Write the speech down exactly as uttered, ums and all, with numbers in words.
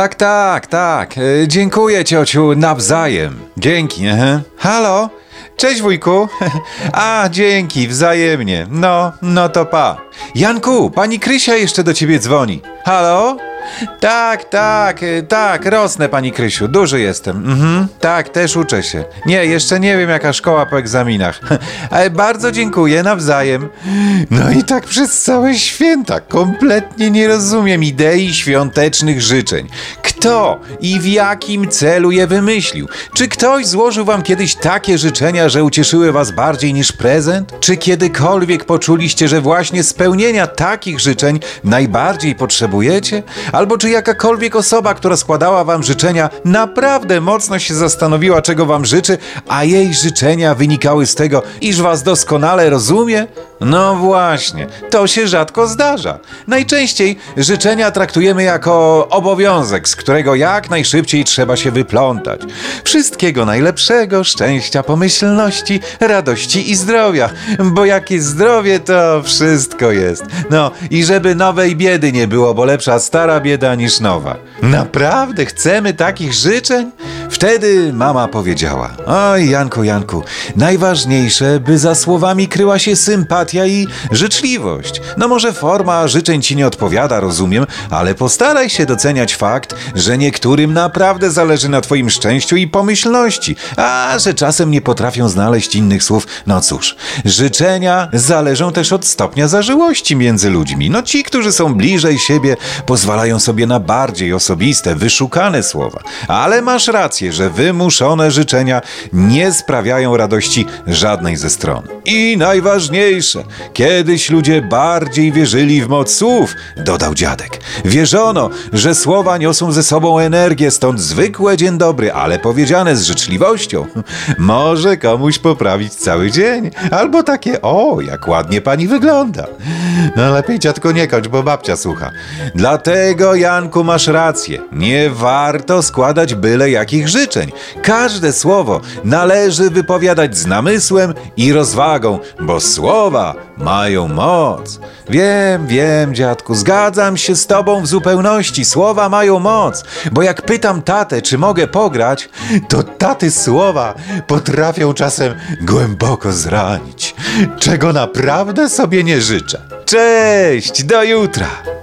Tak, tak, tak. E, dziękuję, ciociu, nawzajem. Dzięki, aha. Halo? Cześć, wujku. A, dzięki, wzajemnie. No, no to pa. Janku, pani Krysia jeszcze do ciebie dzwoni. Halo? Tak, tak, y, tak, rosnę, pani Krysiu, duży jestem. Mhm, tak, też uczę się. Nie, jeszcze nie wiem, jaka szkoła po egzaminach. Ale bardzo dziękuję, nawzajem. No i tak przez całe święta. Kompletnie nie rozumiem idei świątecznych życzeń. Kto i w jakim celu je wymyślił? Czy ktoś złożył wam kiedyś takie życzenia, że ucieszyły was bardziej niż prezent? Czy kiedykolwiek poczuliście, że właśnie spełnienia takich życzeń najbardziej potrzebujecie? Albo czy jakakolwiek osoba, która składała wam życzenia, naprawdę mocno się zastanowiła, czego wam życzy, a jej życzenia wynikały z tego, iż was doskonale rozumie? No właśnie, to się rzadko zdarza. Najczęściej życzenia traktujemy jako obowiązek, z którego jak najszybciej trzeba się wyplątać. Wszystkiego najlepszego, szczęścia, pomyślności, radości i zdrowia, bo jakie zdrowie, to wszystko jest. No i żeby nowej biedy nie było, bo lepsza stara bieda niż nowa. Naprawdę chcemy takich życzeń? Wtedy mama powiedziała: oj, Janku, Janku, najważniejsze, by za słowami kryła się sympatia i życzliwość. No może forma życzeń ci nie odpowiada, rozumiem, ale postaraj się doceniać fakt, że niektórym naprawdę zależy na twoim szczęściu i pomyślności, a że czasem nie potrafią znaleźć innych słów. No cóż, życzenia zależą też od stopnia zażyłości między ludźmi. No ci, którzy są bliżej siebie, pozwalają sobie na bardziej osobiste, wyszukane słowa. Ale masz rację, że wymuszone życzenia nie sprawiają radości żadnej ze stron. I najważniejsze, kiedyś ludzie bardziej wierzyli w moc słów, dodał dziadek. Wierzono, że słowa niosą ze sobą energię, stąd zwykłe dzień dobry, ale powiedziane z życzliwością może komuś poprawić cały dzień. Albo takie: o, jak ładnie pani wygląda. No lepiej, dziadko, nie kończ, bo babcia słucha. Dlatego, Janku, masz rację. Nie warto składać byle jakich życzeń. Każde słowo należy wypowiadać z namysłem i rozwagą, bo słowa mają moc. Wiem, wiem, dziadku, zgadzam się z tobą w zupełności. Słowa mają moc, bo jak pytam tatę, czy mogę pograć, to taty słowa potrafią czasem głęboko zranić, czego naprawdę sobie nie życzę. Cześć, do jutra!